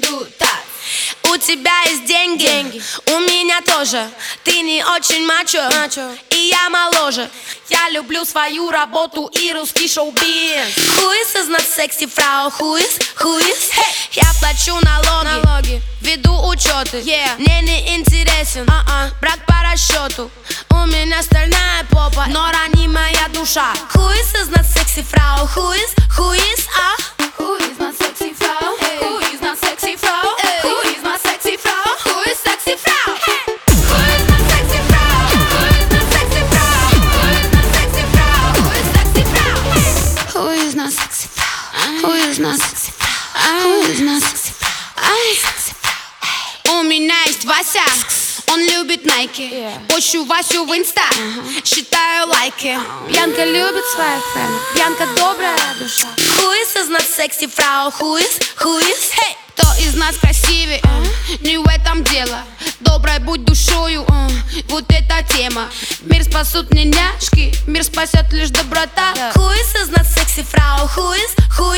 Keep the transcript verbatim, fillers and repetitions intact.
так. У тебя есть деньги, деньги, у меня тоже. Ты не очень мачо, мачо, и я моложе. Я люблю свою работу и русский шоу-биз. Who is is not sexy, фрау? Who is, who is? Hey. Я плачу налоги, налоги, веду учеты, yeah. Мне не интересен uh-uh. брак по расчету. У меня стальная попа, но ранимая душа. Who is is not sexy, фрау? Who is, who is, а? Who is not sexy, фрау? Who is not sexy, фрау? Who is not sexy, фрау? Who is sexy, фрау? Who is not sexy, фрау? Who is not sexy, фрау? Who is not sexy, фрау? Who is not sexy, фрау? Who is not sexy, фрау? Who is not sexy, фрау? У меня есть Вася, он любит Nike. Пощу Васю в инста, считаю лайки. Бьянка любит своих френдов, Бьянка добрая душа. Who is is not sexy, фрау? Who is, who is? Hey. Кто из нас красивее? Не в этом дело. Доброй будь душою, вот эта тема. Мир спасут не няшки, мир спасет лишь доброта. Who is is not sexy, фрау? Who is, who is?